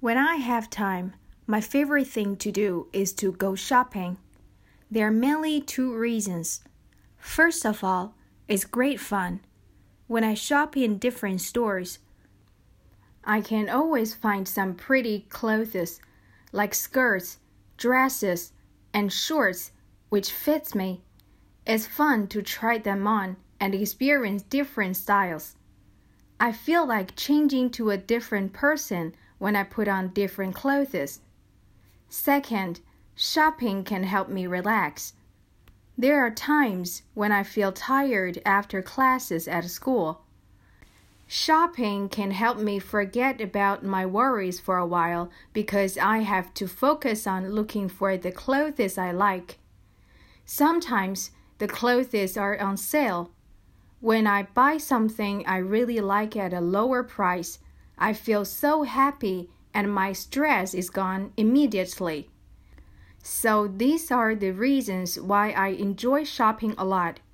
When I have time, my favorite thing to do is to go shopping. There are mainly two reasons. First of all, it's great fun. When I shop in different stores, I can always find some pretty clothes, like skirts, dresses, and shorts, which fits me. It's fun to try them on and experience different styles. I feel like changing to a different person when I put on different clothes. Second, shopping can help me relax. There are times when I feel tired after classes at school. Shopping can help me forget about my worries for a while because I have to focus on looking for the clothes I like. Sometimes the clothes are on sale. When I buy something I really like at a lower price, I feel so happy and my stress is gone immediately. So these are the reasons why I enjoy shopping a lot.